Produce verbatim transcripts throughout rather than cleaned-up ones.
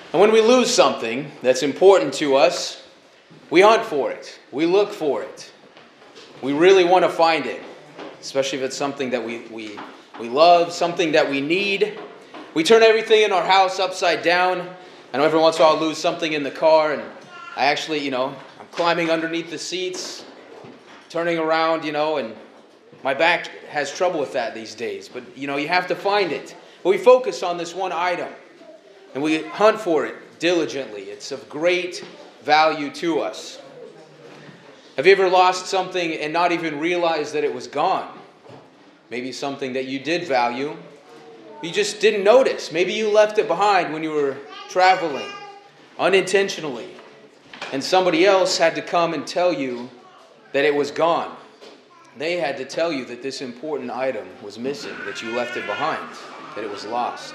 And when we lose something that's important to us, we hunt for it. We look for it. We really want to find it, especially if it's something that we, we, we love, something that we need. We turn everything in our house upside down. I know every once in a while I'll lose something in the car, and I actually, you know, I'm climbing underneath the seats, turning around, you know, and my back has trouble with that these days. But, you know, you have to find it. But we focus on this one item, and we hunt for it diligently. It's of great value to us. Have you ever lost something and not even realized that it was gone? Maybe something that you did value, you just didn't notice. Maybe you left it behind when you were traveling, unintentionally, and somebody else had to come and tell you that it was gone. They had to tell you that this important item was missing, that you left it behind, that it was lost.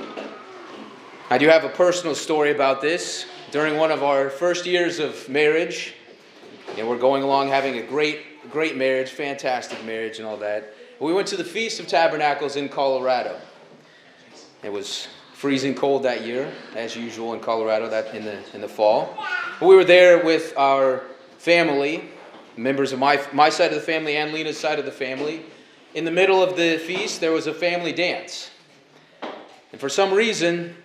I do have a personal story about this. During one of our first years of marriage, and we're going along having a great, great marriage, fantastic marriage and all that. We went to the Feast of Tabernacles in Colorado. It was freezing cold that year, as usual in Colorado, that in the in the fall. But we were there with our family, members of my my side of the family and Lena's side of the family. In the middle of the feast, there was a family dance, and for some reason,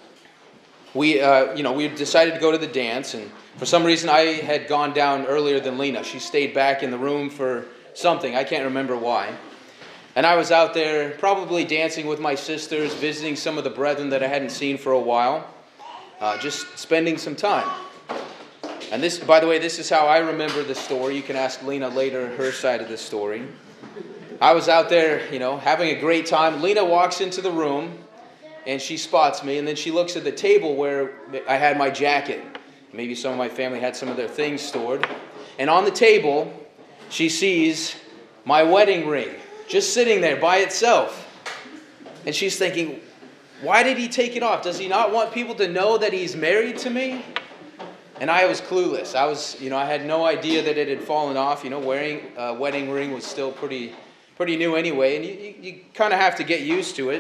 we uh, you know we decided to go to the dance, and for some reason, I had gone down earlier than Lena. She stayed back in the room for something. I can't remember why. And I was out there probably dancing with my sisters, visiting some of the brethren that I hadn't seen for a while, uh, just spending some time. And this, by the way, this is how I remember the story. You can ask Lena later her side of the story. I was out there, you know, having a great time. Lena walks into the room, and she spots me, and then she looks at the table where I had my jacket. Maybe some of my family had some of their things stored. And on the table, she sees my wedding ring just sitting there by itself. And she's thinking, why did he take it off? Does he not want people to know that he's married to me? And I was clueless. I was, you know, I had no idea that it had fallen off. You know, wearing a wedding ring was still pretty, pretty new anyway. And you, you, you kind of have to get used to it.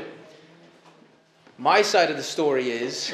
My side of the story is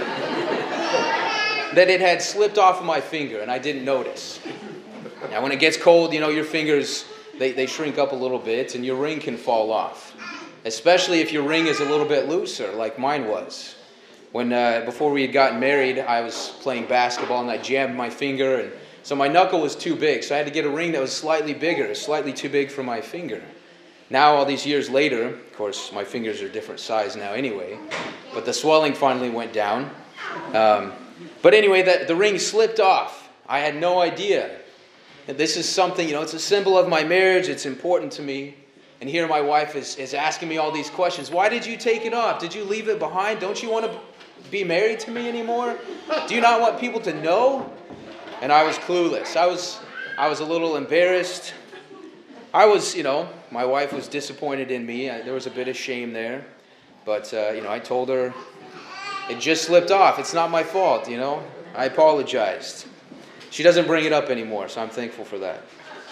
that it had slipped off of my finger and I didn't notice. Now when it gets cold, you know, your fingers, they, they shrink up a little bit and your ring can fall off. Especially if your ring is a little bit looser, like mine was. When uh, before we had gotten married, I was playing basketball and I jammed my finger, and so my knuckle was too big. So I had to get a ring that was slightly bigger, slightly too big for my finger. Now, all these years later, of course, my fingers are a different size now anyway, but the swelling finally went down. Um, But anyway, the, the ring slipped off. I had no idea. And this is something, you know, it's a symbol of my marriage. It's important to me. And here my wife is, is asking me all these questions. Why did you take it off? Did you leave it behind? Don't you want to be married to me anymore? Do you not want people to know? And I was clueless. I was, I was a little embarrassed. I was, you know, my wife was disappointed in me. I, there was a bit of shame there. But, uh, you know, I told her, it just slipped off. It's not my fault, you know. I apologized. She doesn't bring it up anymore, so I'm thankful for that.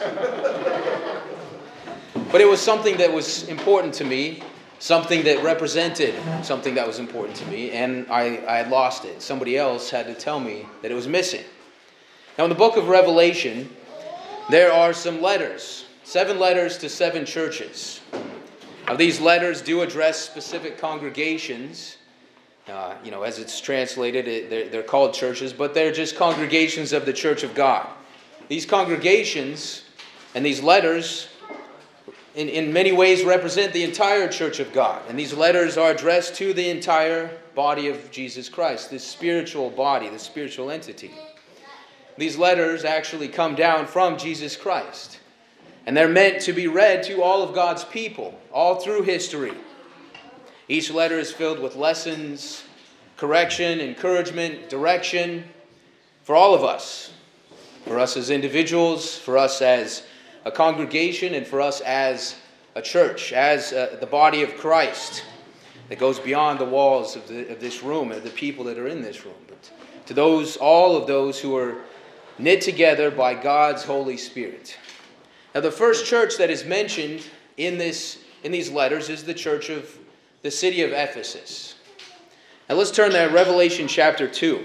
But it was something that was important to me, something that represented something that was important to me, and I, I had lost it. Somebody else had to tell me that it was missing. Now, in the book of Revelation, there are some letters, seven letters to seven churches. Now, these letters do address specific congregations. Uh, you know, as it's translated, it, they're, they're called churches, but they're just congregations of the Church of God. These congregations and these letters, in, in many ways, represent the entire Church of God. And these letters are addressed to the entire body of Jesus Christ, this spiritual body, the spiritual entity. These letters actually come down from Jesus Christ. And they're meant to be read to all of God's people, all through history. Each letter is filled with lessons, correction, encouragement, direction for all of us. For us as individuals, for us as a congregation, and for us as a church, as uh, the body of Christ that goes beyond the walls of, the, of this room and the people that are in this room. But to those, all of those who are knit together by God's Holy Spirit. Now, the first church that is mentioned in this in these letters is the church of the city of Ephesus. Now let's turn to Revelation chapter two.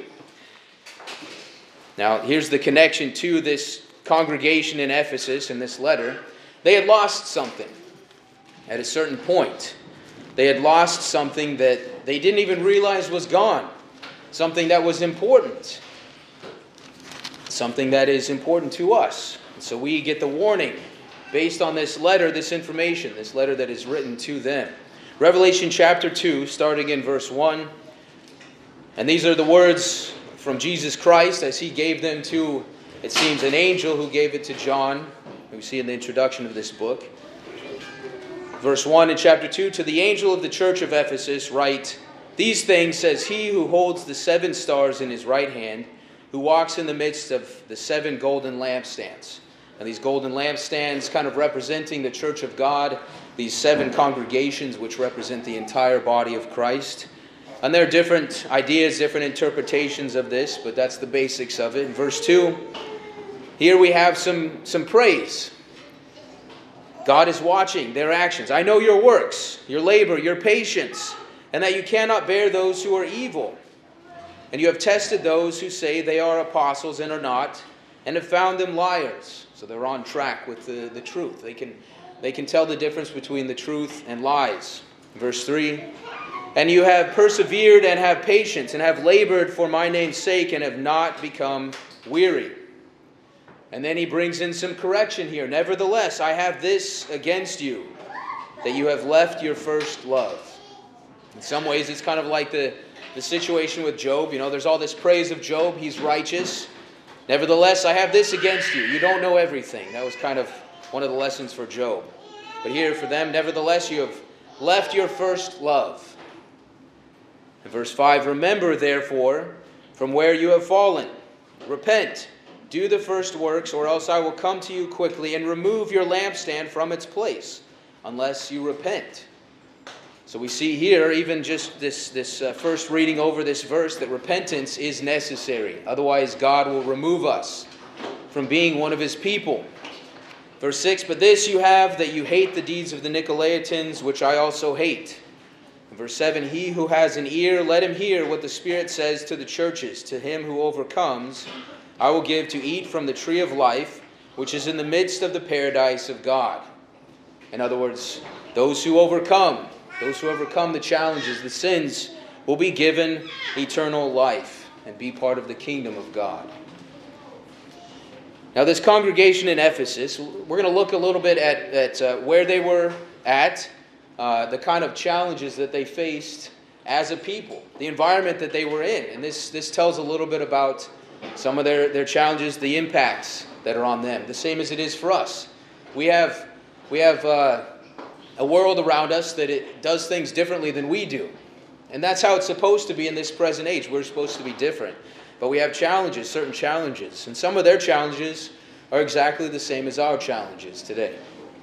Now here's the connection to this congregation in Ephesus in this letter. They had lost something at a certain point. They had lost something that they didn't even realize was gone. Something that was important. Something that is important to us. And so we get the warning based on this letter, this information, this letter that is written to them. Revelation chapter two, starting in verse one. And these are the words from Jesus Christ as he gave them to, it seems, an angel who gave it to John. We see in the introduction of this book. Verse one in chapter two, to the angel of the church of Ephesus write, these things says he who holds the seven stars in his right hand, who walks in the midst of the seven golden lampstands. And these golden lampstands kind of representing the church of God, these seven congregations which represent the entire body of Christ. And there are different ideas, different interpretations of this, but that's the basics of it. In verse two, here we have some, some praise. God is watching their actions. I know your works, your labor, your patience, and that you cannot bear those who are evil. And you have tested those who say they are apostles and are not, and have found them liars. So they're on track with the, the truth. They can, they can tell the difference between the truth and lies. Verse three, and you have persevered and have patience, and have labored for my name's sake, and have not become weary. And then he brings in some correction here. Nevertheless, I have this against you, that you have left your first love. In some ways, it's kind of like the, the situation with Job. You know, there's all this praise of Job. He's righteous. Nevertheless, I have this against you. You don't know everything. That was kind of one of the lessons for Job. But here for them, nevertheless, you have left your first love. In verse five, remember, therefore, from where you have fallen. Repent. Do the first works, or else I will come to you quickly and remove your lampstand from its place, unless you repent. So we see here, even just this, this uh, first reading over this verse, that repentance is necessary. Otherwise, God will remove us from being one of his people. Verse six, but this you have, that you hate the deeds of the Nicolaitans, which I also hate. And verse seven, he who has an ear, let him hear what the Spirit says to the churches. To him who overcomes, I will give to eat from the tree of life, which is in the midst of the paradise of God. In other words, those who overcome, those who overcome the challenges, the sins, will be given eternal life and be part of the kingdom of God. Now this congregation in Ephesus, we're going to look a little bit at, at uh, where they were at, uh, the kind of challenges that they faced as a people, the environment that they were in. And this, this tells a little bit about some of their, their challenges, the impacts that are on them, the same as it is for us. We have, we have uh, a world around us that it does things differently than we do. And that's how it's supposed to be in this present age. We're supposed to be different. But we have challenges, certain challenges. And some of their challenges are exactly the same as our challenges today.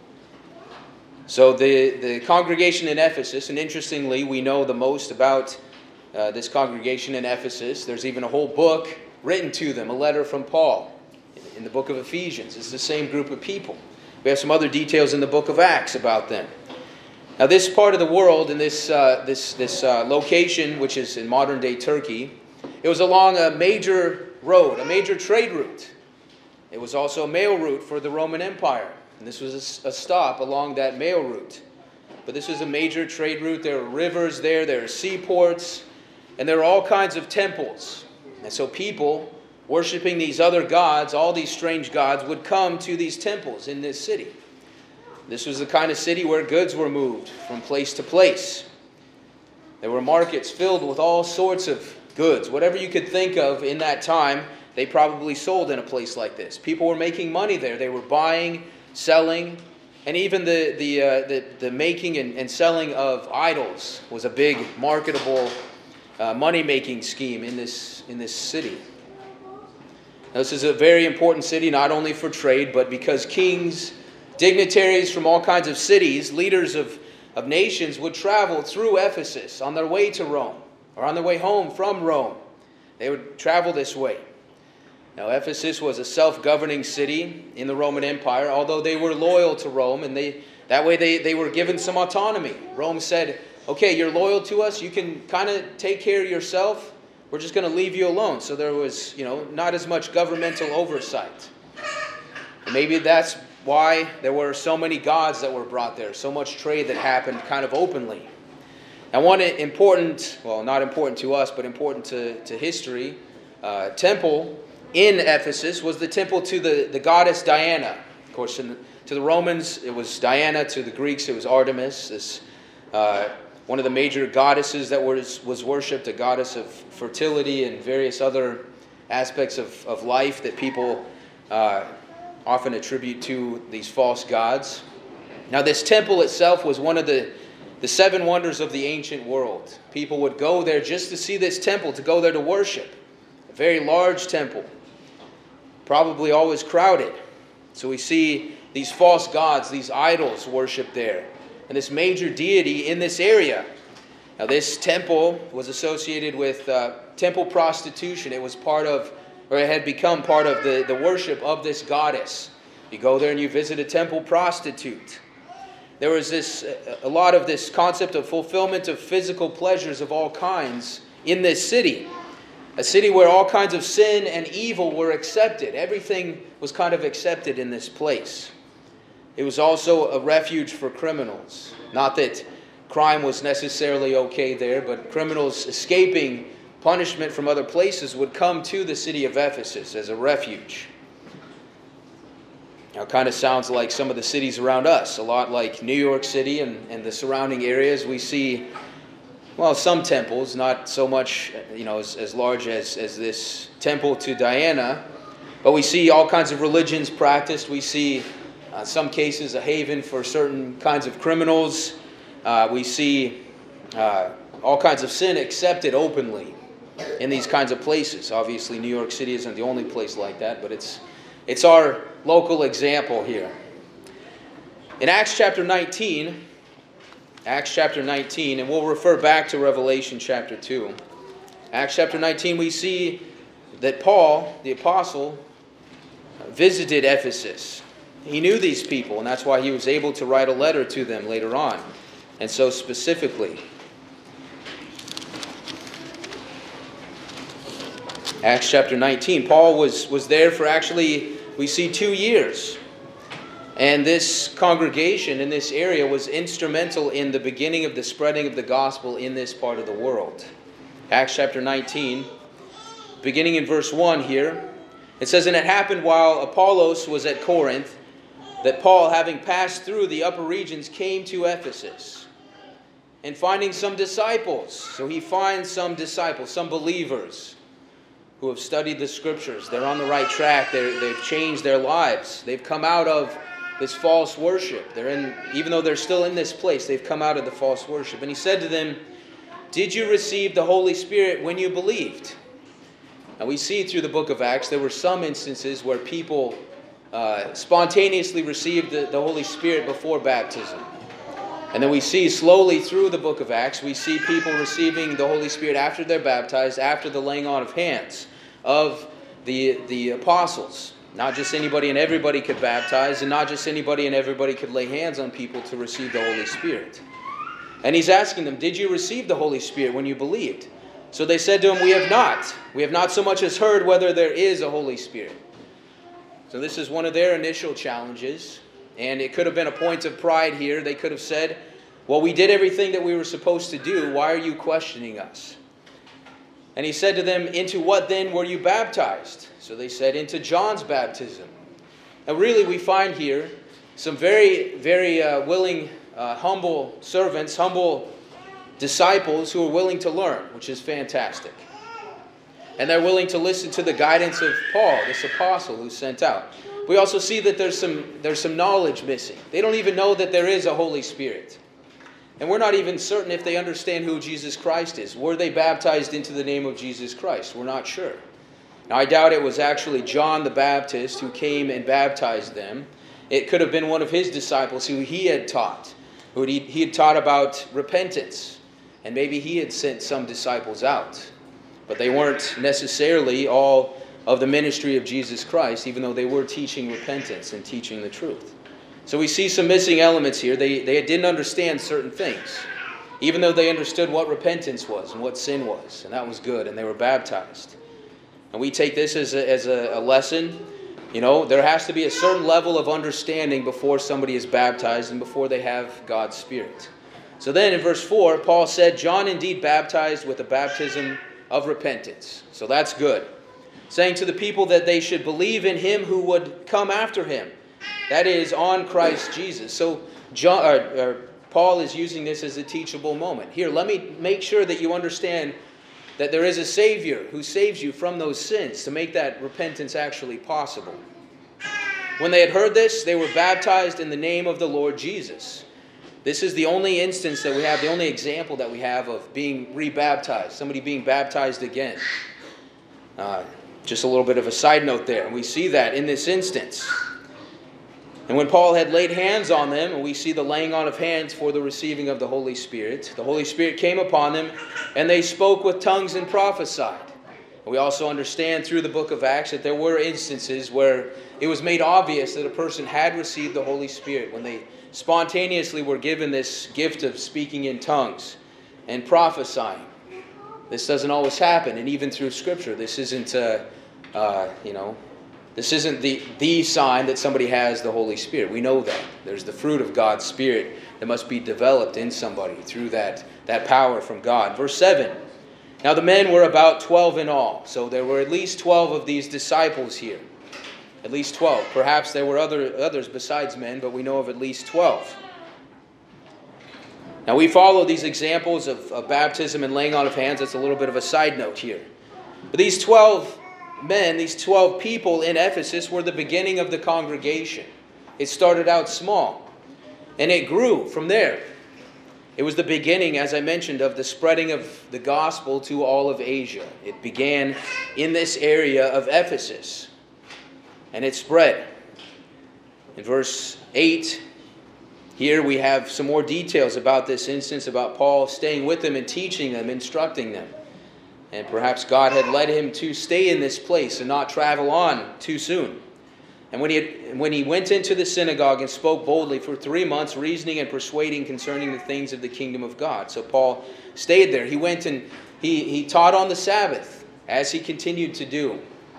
So the, the congregation in Ephesus, and interestingly, we know the most about uh, this congregation in Ephesus. There's even a whole book written to them, a letter from Paul in the book of Ephesians. It's the same group of people. We have some other details in the book of Acts about them. Now this part of the world, in this, uh, this, this uh, location, which is in modern-day Turkey, it was along a major road, a major trade route. It was also a mail route for the Roman Empire. And this was a, a stop along that mail route. But this was a major trade route. There were rivers there, there are seaports, and there are all kinds of temples. And so people worshiping these other gods, all these strange gods, would come to these temples in this city. This was the kind of city where goods were moved from place to place. There were markets filled with all sorts of goods. Whatever you could think of in that time, they probably sold in a place like this. People were making money there. They were buying, selling, and even the, the, uh, the, the making and, and selling of idols was a big marketable Uh, money-making scheme in this in this city. Now, this is a very important city, not only for trade, but because kings, dignitaries from all kinds of cities, leaders of, of nations would travel through Ephesus on their way to Rome, or on their way home from Rome. They would travel this way. Now, Ephesus was a self-governing city in the Roman Empire, although they were loyal to Rome, and they that way they, they were given some autonomy. Rome said, okay, you're loyal to us, you can kind of take care of yourself, we're just going to leave you alone. So there was, you know, not as much governmental oversight. And maybe that's why there were so many gods that were brought there, so much trade that happened kind of openly. Now, one important, well, not important to us, but important to, to history, uh, temple in Ephesus was the temple to the, the goddess Diana. Of course, in the, to the Romans, it was Diana. To the Greeks, it was Artemis, this uh, one of the major goddesses that was, was worshipped, a goddess of fertility and various other aspects of, of life that people uh, often attribute to these false gods. Now, this temple itself was one of the, the seven wonders of the ancient world. People would go there just to see this temple, to go there to worship. A very large temple, probably always crowded. So we see these false gods, these idols worshipped there, and this major deity in this area. Now, this temple was associated with uh, temple prostitution. It was part of, or it had become part of the, the worship of this goddess. You go there and you visit a temple prostitute. There was this a lot of this concept of fulfillment of physical pleasures of all kinds in this city. A city where all kinds of sin and evil were accepted. Everything was kind of accepted in this place. It was also a refuge for criminals. Not that crime was necessarily okay there, but criminals escaping punishment from other places would come to the city of Ephesus as a refuge. Now, it kind of sounds like some of the cities around us, a lot like New York City and, and the surrounding areas. We see, well, some temples, not so much, you know, as, as large as, as this temple to Diana, but we see all kinds of religions practiced. We see, uh, in some cases, a haven for certain kinds of criminals. Uh, we see uh, all kinds of sin accepted openly in these kinds of places. Obviously, New York City isn't the only place like that, but it's it's our local example here. In Acts chapter nineteen, Acts chapter nineteen, and we'll refer back to Revelation chapter two. Acts chapter nineteen, we see that Paul, the apostle, visited Ephesus. He knew these people, and that's why he was able to write a letter to them later on. And so specifically, Acts chapter nineteen, Paul was, was there for actually, we see, two years. And this congregation in this area was instrumental in the beginning of the spreading of the gospel in this part of the world. Acts chapter nineteen, beginning in verse one here, it says, "And it happened while Apollos was at Corinth, that Paul, having passed through the upper regions, came to Ephesus. And finding some disciples," so he finds some disciples, some believers who have studied the scriptures. They're on the right track. They're, they've changed their lives. They've come out of this false worship. They're in, even though they're still in this place, they've come out of the false worship. And he said to them, "Did you receive the Holy Spirit when you believed?" Now we see through the book of Acts, there were some instances where people uh, spontaneously received the, the Holy Spirit before baptism. And then we see slowly through the book of Acts, we see people receiving the Holy Spirit after they're baptized, after the laying on of hands of the, the apostles. Not just anybody and everybody could baptize, and not just anybody and everybody could lay hands on people to receive the Holy Spirit. And he's asking them, "Did you receive the Holy Spirit when you believed?" So they said to him, "We have not. We have not so much as heard whether there is a Holy Spirit." So this is one of their initial challenges. And it could have been a point of pride here. They could have said, "Well, we did everything that we were supposed to do. Why are you questioning us?" And he said to them, "Into what then were you baptized?" So they said, "Into John's baptism." Now really we find here some very, very uh, willing, uh, humble servants, humble disciples who are willing to learn, which is fantastic. And they're willing to listen to the guidance of Paul, this apostle who's sent out. We also see that there's some there's some knowledge missing. They don't even know that there is a Holy Spirit. And we're not even certain if they understand who Jesus Christ is. Were they baptized into the name of Jesus Christ? We're not sure. Now, I doubt it was actually John the Baptist who came and baptized them. It could have been one of his disciples who he had taught, who he, he had taught about repentance. And maybe he had sent some disciples out. But they weren't necessarily all of the ministry of Jesus Christ, even though they were teaching repentance and teaching the truth. So we see some missing elements here. They, they didn't understand certain things. even though they understood what repentance was and what sin was, and that was good, and they were baptized. And we take this as a, as a, a lesson. You know, there has to be a certain level of understanding before somebody is baptized and before they have God's Spirit. So then in verse four, Paul said, John indeed baptized with a baptism of repentance. So that's good. Saying to the people that they should believe in him who would come after him. That is, on Christ Jesus. So John, or, or Paul is using this as a teachable moment. Here, let me make sure that you understand that there is a Savior who saves you from those sins to make that repentance actually possible. When they had heard this, they were baptized in the name of the Lord Jesus. This is the only instance that we have, the only example that we have of being rebaptized, somebody being baptized again. Uh, just a little bit of a side note there. And we see that in this instance. And when Paul had laid hands on them, and we see the laying on of hands for the receiving of the Holy Spirit, the Holy Spirit came upon them, and they spoke with tongues and prophesied. We also understand through the book of Acts that there were instances where it was made obvious that a person had received the Holy Spirit when they spontaneously were given this gift of speaking in tongues and prophesying. This doesn't always happen, and even through Scripture, this isn't, uh, uh, you know, this isn't the, the sign that somebody has the Holy Spirit. We know that. There's the fruit of God's Spirit that must be developed in somebody through that, that power from God. Verse seven. Now the men were about twelve in all. So there were at least twelve of these disciples here. At least twelve. Perhaps there were other others besides men, but we know of at least twelve. Now we follow these examples of, of baptism and laying on of hands. That's a little bit of a side note here. But these twelve men, these twelve people in Ephesus were the beginning of the congregation. It started out small, and it grew from there. It was the beginning, as I mentioned, of the spreading of the gospel to all of Asia. It began in this area of Ephesus, and it spread. In verse eight, here we have some more details about this instance, about Paul staying with them and teaching them, instructing them. And perhaps God had led him to stay in this place and not travel on too soon. And when he, had, when he went into the synagogue and spoke boldly for three months, reasoning and persuading concerning the things of the kingdom of God. So Paul stayed there. He went and he, he taught on the Sabbath, as he continued to do.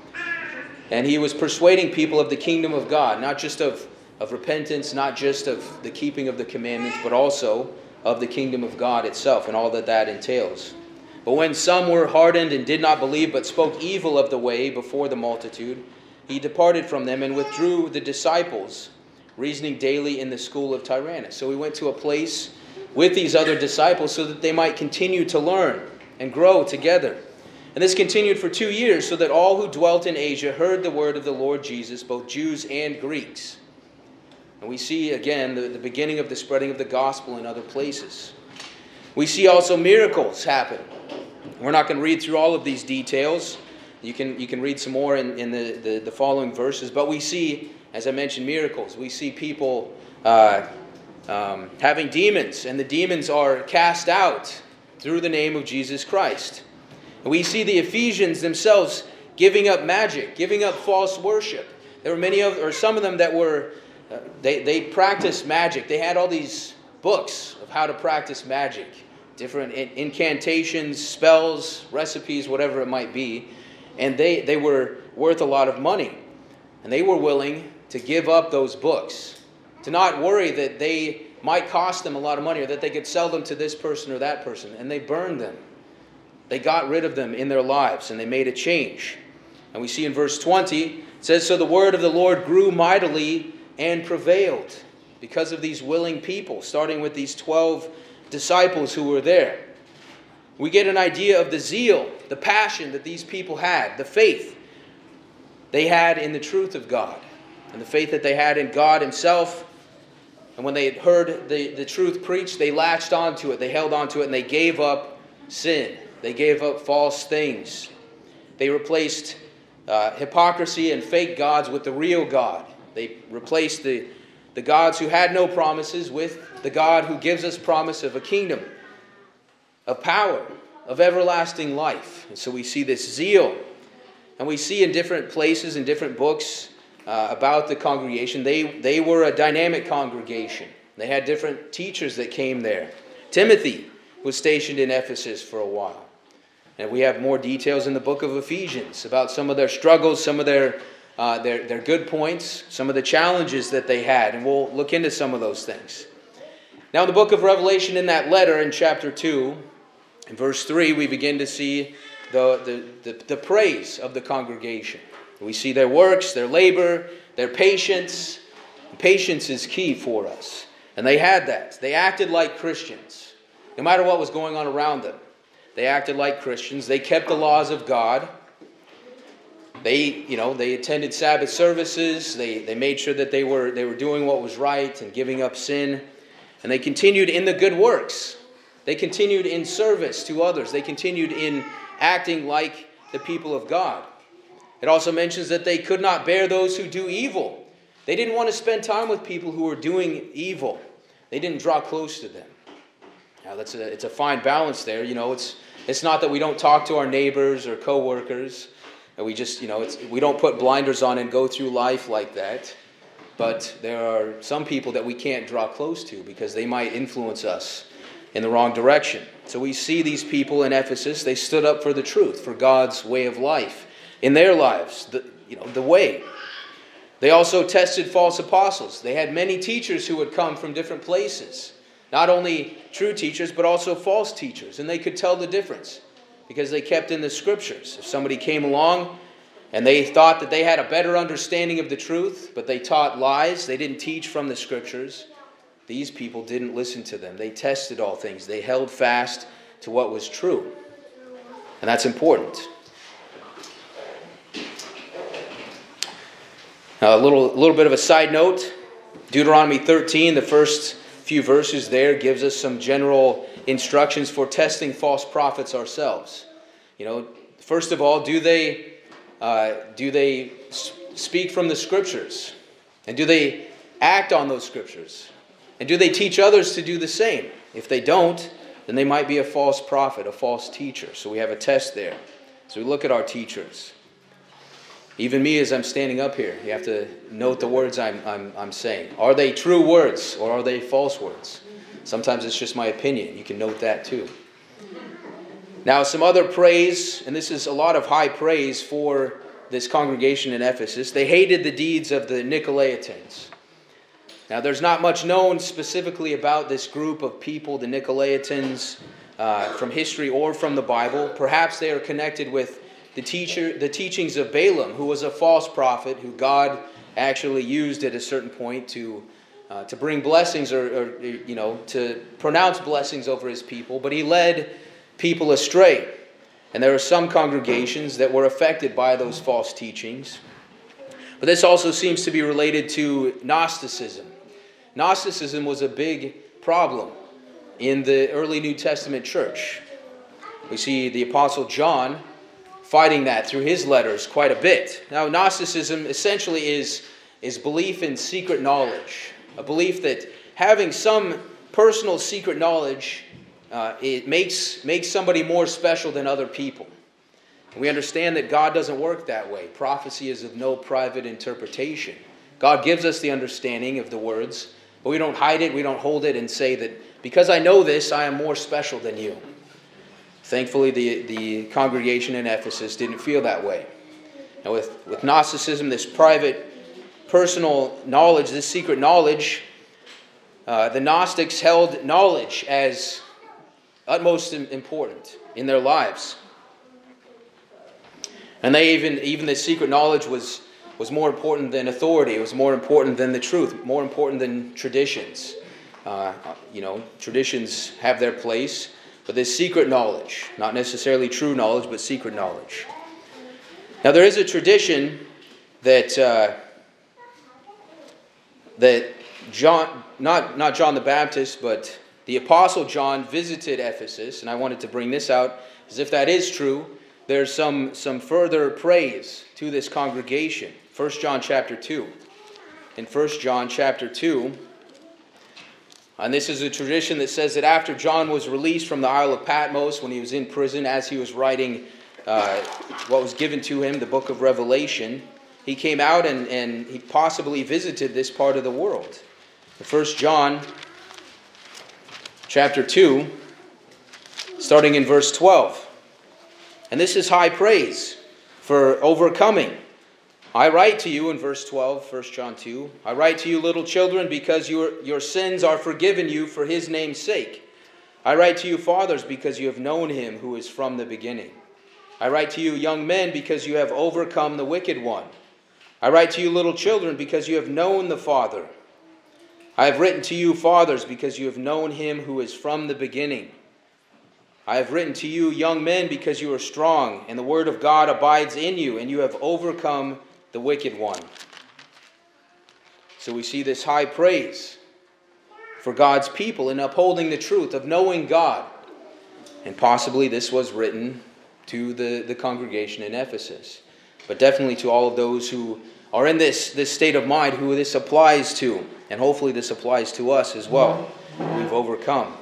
And he was persuading people of the kingdom of God, not just of, of repentance, not just of the keeping of the commandments, but also of the kingdom of God itself and all that that entails. But when some were hardened and did not believe, but spoke evil of the way before the multitude, he departed from them and withdrew the disciples, reasoning daily in the school of Tyrannus. So he went to a place with these other disciples so that they might continue to learn and grow together. And this continued for two years, so that all who dwelt in Asia heard the word of the Lord Jesus, both Jews and Greeks. And we see again the, the beginning of the spreading of the gospel in other places. We see also miracles happen. We're not going to read through all of these details. You can you can read some more in, in the, the, the following verses. But we see, as I mentioned, miracles. We see people uh, um, having demons, and the demons are cast out through the name of Jesus Christ. And we see the Ephesians themselves giving up magic, giving up false worship. There were many of, or some of them that were, uh, they, they practiced magic. They had all these books of how to practice magic. Different incantations, spells, recipes, whatever it might be. And they, they were worth a lot of money. And they were willing to give up those books. To not worry that they might cost them a lot of money or that they could sell them to this person or that person. And they burned them. They got rid of them in their lives and they made a change. And we see in verse twenty, it says, "So the word of the Lord grew mightily and prevailed," because of these willing people, starting with these twelve disciples who were there. We get an idea of the zeal, the passion that these people had, the faith they had in the truth of God, and the faith that they had in God himself. And when they had heard the, the truth preached, they latched onto it, they held onto it, and they gave up sin. They gave up false things. They replaced uh, hypocrisy and fake gods with the real God. They replaced the, the gods who had no promises with the God who gives us promise of a kingdom, of power, of everlasting life. And so we see this zeal. And we see in different places, in different books uh, about the congregation, they, they were a dynamic congregation. They had different teachers that came there. Timothy was stationed in Ephesus for a while. And we have more details in the book of Ephesians about some of their struggles, some of their, uh, their, their good points, some of the challenges that they had. And we'll look into some of those things. Now in the book of Revelation, in that letter in chapter two, in verse three, we begin to see the, the, the, the praise of the congregation. We see their works, their labor, their patience. Patience is key for us. And they had that. They acted like Christians. No matter what was going on around them, they acted like Christians. They kept the laws of God. They, you know, they attended Sabbath services. They, they made sure that they were, they were doing what was right and giving up sin. And they continued in the good works. They continued in service to others. They continued in acting like the people of God. It also mentions that they could not bear those who do evil. They didn't want to spend time with people who were doing evil. They didn't draw close to them. Now that's a, it's a fine balance there. You know, it's it's not that we don't talk to our neighbors or co-workers, and we just, you know, it's we don't put blinders on and go through life like that. But there are some people that we can't draw close to because they might influence us in the wrong direction. So we see these people in Ephesus, they stood up for the truth, for God's way of life in their lives, the, you know, the way. They also tested false apostles. They had many teachers who would come from different places. Not only true teachers, but also false teachers. And they could tell the difference because they kept in the scriptures. If somebody came along and they thought that they had a better understanding of the truth, but they taught lies, they didn't teach from the scriptures, these people didn't listen to them. They tested all things. They held fast to what was true. And that's important. Now, a little, a little bit of a side note. Deuteronomy thirteen, the first few verses there, gives us some general instructions for testing false prophets ourselves. You know, first of all, do they uh, do they speak from the scriptures? And do they act on those scriptures? And do they teach others to do the same? If they don't, then they might be a false prophet, a false teacher. So we have a test there. So we look at our teachers. Even me as I'm standing up here, you have to note the words I'm, I'm, I'm saying. Are they true words or are they false words? Sometimes it's just my opinion. You can note that too. Now some other praise, and this is a lot of high praise for this congregation in Ephesus. They hated the deeds of the Nicolaitans. Now there's not much known specifically about this group of people, the Nicolaitans, uh, from history or from the Bible. Perhaps they are connected with The teacher, the teachings of Balaam, who was a false prophet, who God actually used at a certain point to uh, to bring blessings, or, or you know, to pronounce blessings over his people. But he led people astray, and there are some congregations that were affected by those false teachings. But this also seems to be related to Gnosticism. Gnosticism was a big problem in the early New Testament church. We see the Apostle John fighting that through his letters quite a bit. Now, Gnosticism essentially is, is belief in secret knowledge. A belief that having some personal secret knowledge, uh, it makes, makes somebody more special than other people. And we understand that God doesn't work that way. Prophecy is of no private interpretation. God gives us the understanding of the words, but we don't hide it, we don't hold it and say that because I know this, I am more special than you. Thankfully, the, the congregation in Ephesus didn't feel that way. Now, with, with Gnosticism, this private, personal knowledge, this secret knowledge, uh, the Gnostics held knowledge as utmost important in their lives. And they even, even this secret knowledge was, was more important than authority. It was more important than the truth, more important than traditions. Uh, you know, traditions have their place. But this secret knowledge, not necessarily true knowledge, but secret knowledge. Now there is a tradition that uh, that John, not not John the Baptist, but the Apostle John visited Ephesus, and I wanted to bring this out, because if that is true, there's some some further praise to this congregation. First John chapter two. In First John chapter two. And this is a tradition that says that after John was released from the Isle of Patmos, when he was in prison, as he was writing uh, what was given to him, the book of Revelation, he came out and, and he possibly visited this part of the world. First John chapter two, starting in verse twelve. And this is high praise for overcoming. I write to you in verse twelve, First John two, I write to you, little children, because your, your sins are forgiven you for his name's sake. I write to you, fathers, because you have known him who is from the beginning. I write to you, young men, because you have overcome the wicked one. I write to you, little children, because you have known the Father. I have written to you, fathers, because you have known him who is from the beginning. I have written to you, young men, because you are strong, and the word of God abides in you, and you have overcome the wicked one. So we see this high praise for God's people in upholding the truth of knowing God. And possibly this was written to the, the congregation in Ephesus, but definitely to all of those who are in this, this state of mind who this applies to, and hopefully this applies to us as well. We've overcome.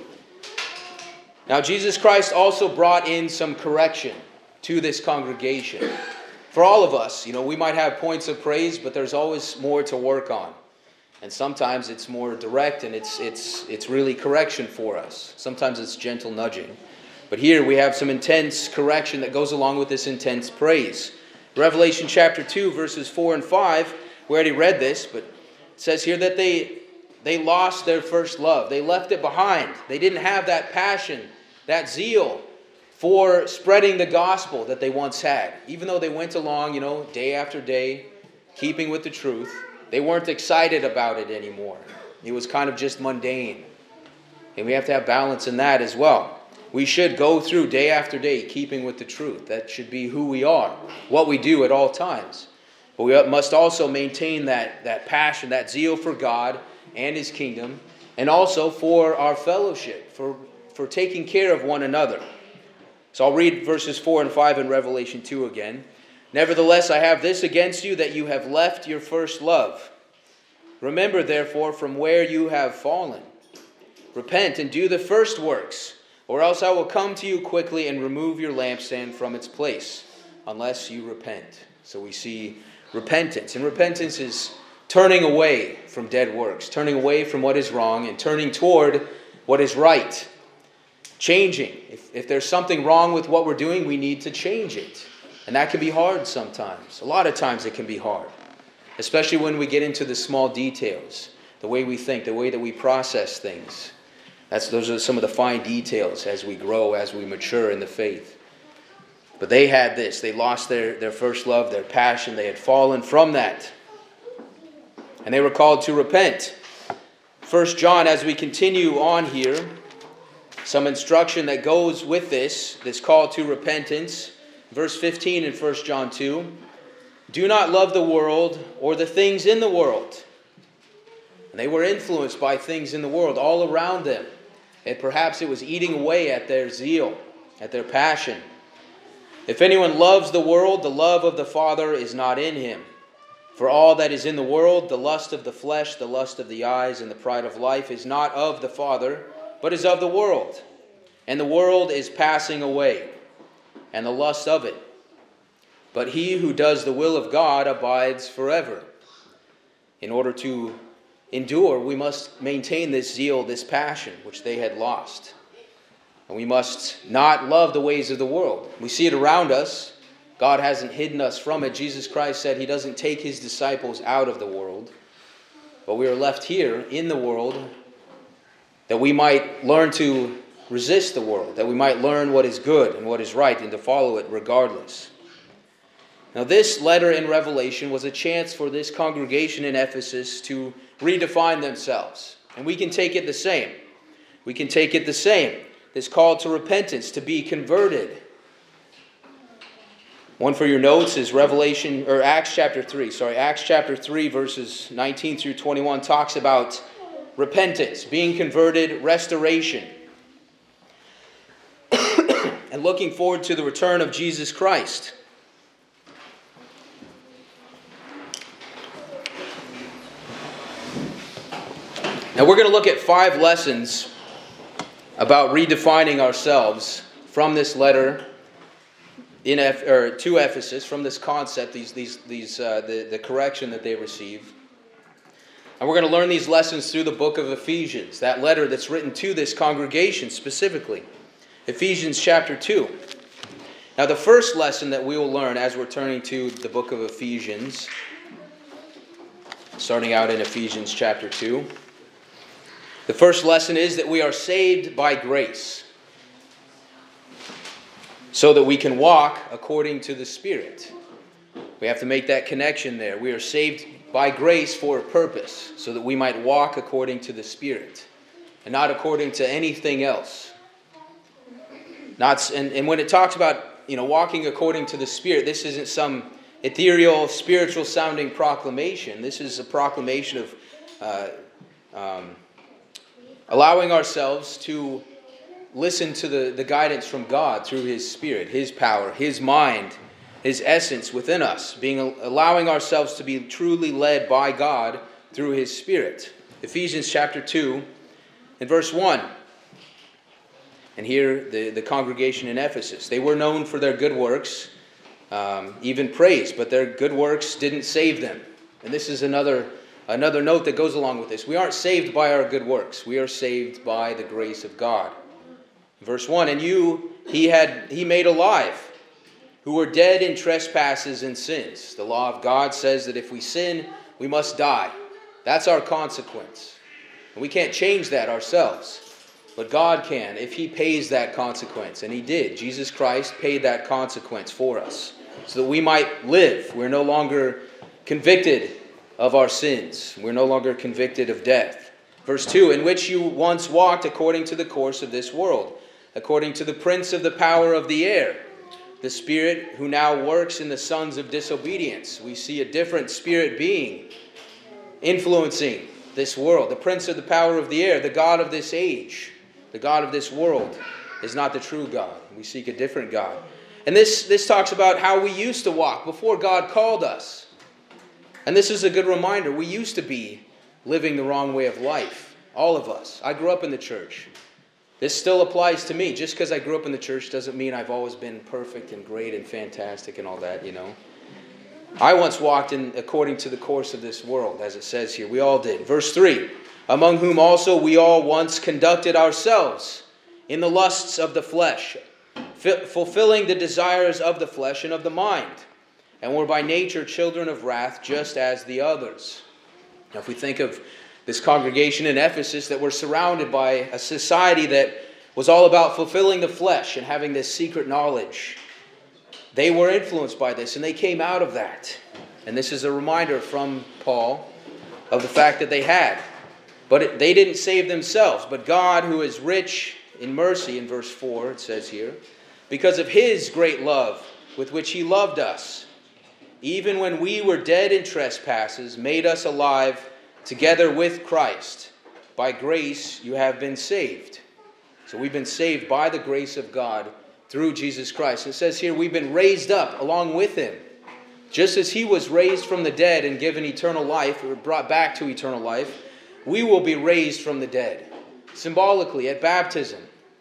Now Jesus Christ also brought in some correction to this congregation. For all of us, you know, we might have points of praise, but there's always more to work on. And sometimes it's more direct and it's it's it's really correction for us. Sometimes it's gentle nudging. But here we have some intense correction that goes along with this intense praise. Revelation chapter two, verses four and five, we already read this, but it says here that they they lost their first love. They left it behind. They didn't have that passion, that zeal for spreading the gospel that they once had. Even though they went along, you know, day after day, keeping with the truth, they weren't excited about it anymore. It was kind of just mundane. And we have to have balance in that as well. We should go through day after day keeping with the truth. That should be who we are, what we do at all times. But we must also maintain that, that passion, that zeal for God and his kingdom, and also for our fellowship, for, for taking care of one another. So I'll read verses four and five in Revelation two again. Nevertheless, I have this against you, that you have left your first love. Remember, therefore, from where you have fallen. Repent and do the first works, or else I will come to you quickly and remove your lampstand from its place, unless you repent. So we see repentance. And repentance is turning away from dead works, turning away from what is wrong and turning toward what is right. Changing. If, if there's something wrong with what we're doing, we need to change it. And that can be hard sometimes. A lot of times it can be hard. Especially when we get into the small details. The way we think, the way that we process things. That's, those are some of the fine details as we grow, as we mature in the faith. But they had this. They lost their, their first love, their passion. They had fallen from that. And they were called to repent. First John, as we continue on here, some instruction that goes with this, this call to repentance. Verse fifteen in First John two. Do not love the world or the things in the world. And they were influenced by things in the world all around them. And perhaps it was eating away at their zeal, at their passion. If anyone loves the world, the love of the Father is not in him. For all that is in the world, the lust of the flesh, the lust of the eyes, and the pride of life, is not of the Father, but is of the world. And the world is passing away, and the lust of it. But he who does the will of God abides forever. In order to endure, we must maintain this zeal, this passion, which they had lost. And we must not love the ways of the world. We see it around us. God hasn't hidden us from it. Jesus Christ said he doesn't take his disciples out of the world. But we are left here in the world that we might learn to resist the world, that we might learn what is good and what is right and to follow it regardless. Now this letter in Revelation was a chance for this congregation in Ephesus to redefine themselves. And we can take it the same. We can take it the same. This call to repentance, to be converted. One for your notes is Revelation, or Acts chapter three. Sorry, Acts chapter three, verses nineteen through twenty-one talks about repentance, being converted, restoration, and looking forward to the return of Jesus Christ. Now we're going to look at five lessons about redefining ourselves from this letter in Eph- or to Ephesus, from this concept, these these these uh, the the correction that they receive. And we're going to learn these lessons through the book of Ephesians, that letter that's written to this congregation specifically. Ephesians chapter two. Now the first lesson that we will learn as we're turning to the book of Ephesians, starting out in Ephesians chapter two, the first lesson is that we are saved by grace, so that we can walk according to the Spirit. We have to make that connection there. We are saved by grace for a purpose, so that we might walk according to the Spirit, and not according to anything else. Not and, and when it talks about, you know, walking according to the Spirit, this isn't some ethereal, spiritual sounding proclamation. This is a proclamation of uh, um, allowing ourselves to listen to the, the guidance from God through His Spirit, His power, His mind, His essence within us, being allowing ourselves to be truly led by God through His Spirit. Ephesians chapter two and verse one. And here the, the congregation in Ephesus, they were known for their good works, um, even praise, but their good works didn't save them. And this is another another note that goes along with this. We aren't saved by our good works. We are saved by the grace of God. Verse one, and you he had he made alive, who were dead in trespasses and sins. The law of God says that if we sin, we must die. That's our consequence. And we can't change that ourselves. But God can, if He pays that consequence. And He did. Jesus Christ paid that consequence for us, so that we might live. We're no longer convicted of our sins. We're no longer convicted of death. Verse two, in which you once walked according to the course of this world, according to the prince of the power of the air, the spirit who now works in the sons of disobedience. We see a different spirit being influencing this world. The prince of the power of the air, the god of this age, the god of this world, is not the true God. We seek a different God. And this, this talks about how we used to walk before God called us. And this is a good reminder. We used to be living the wrong way of life. All of us. I grew up in the church. This still applies to me. Just because I grew up in the church doesn't mean I've always been perfect and great and fantastic and all that, you know. I once walked in according to the course of this world, as it says here. We all did. Verse three, among whom also we all once conducted ourselves in the lusts of the flesh, fulfilling the desires of the flesh and of the mind, and were by nature children of wrath, just as the others. Now, if we think of this congregation in Ephesus, that were surrounded by a society that was all about fulfilling the flesh and having this secret knowledge, they were influenced by this, and they came out of that. And this is a reminder from Paul of the fact that they had. But it, they didn't save themselves. But God, who is rich in mercy, in verse four, it says here, because of His great love with which He loved us, even when we were dead in trespasses, made us alive together with Christ. By grace you have been saved. So we've been saved by the grace of God through Jesus Christ. It says here we've been raised up along with Him. Just as He was raised from the dead and given eternal life, or brought back to eternal life, we will be raised from the dead. Symbolically, at baptism.